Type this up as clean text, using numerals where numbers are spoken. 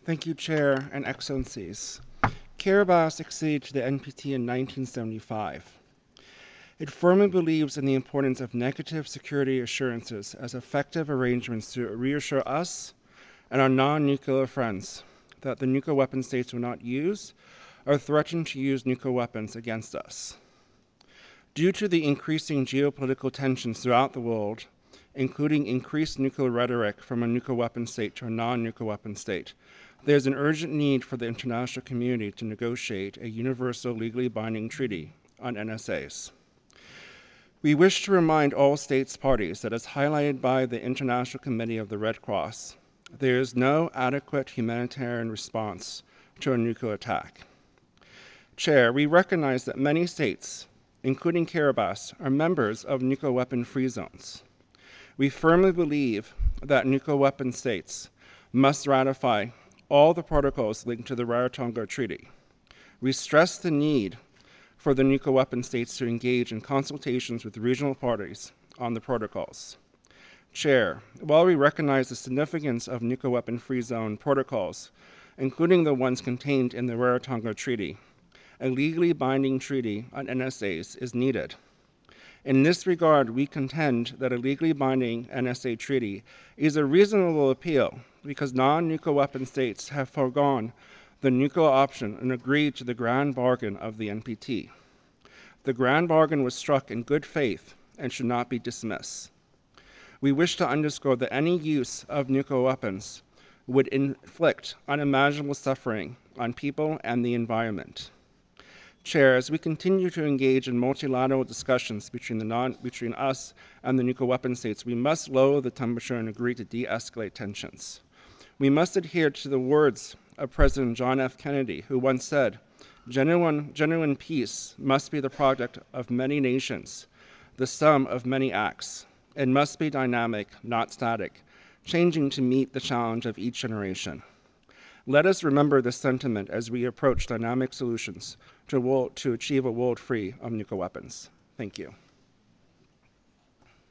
Thank you, Chair and Excellencies. Kiribati acceded to the NPT in 1975. It firmly believes in the importance of negative security assurances as effective arrangements to reassure us and our non-nuclear friends that the nuclear weapon states will not use or threaten to use nuclear weapons against us. Due to the increasing geopolitical tensions throughout the world, including increased nuclear rhetoric from a nuclear weapon state to a non-nuclear weapon state, there's an urgent need for the international community to negotiate a universal legally binding treaty on NSAs. We wish to remind all states parties that as highlighted by the International Committee of the Red Cross, there is no adequate humanitarian response to a nuclear attack. Chair, we recognize that many states, including Kiribati, are members of nuclear weapon-free zones. We firmly believe that nuclear weapon states must ratify all the protocols linked to the Rarotonga Treaty. We stress the need for the nuclear weapon states to engage in consultations with regional parties on the protocols. Chair, while we recognize the significance of nuclear weapon-free zone protocols, including the ones contained in the Rarotonga Treaty, a legally binding treaty on NSAs is needed. In this regard, we contend that a legally binding NSA treaty is a reasonable appeal because non-nuclear weapon states have foregone the nuclear option and agreed to the grand bargain of the NPT. The grand bargain was struck in good faith and should not be dismissed. We wish to underscore that any use of nuclear weapons would inflict unimaginable suffering on people and the environment. Chair, as we continue to engage in multilateral discussions between us and the nuclear weapon states, we must lower the temperature and agree to de-escalate tensions. We must adhere to the words of President John F. Kennedy, who once said, genuine peace must be the product of many nations, the sum of many acts. It must be dynamic, not static, changing to meet the challenge of each generation. Let us remember this sentiment as we approach dynamic solutions to achieve a world free of nuclear weapons. Thank you.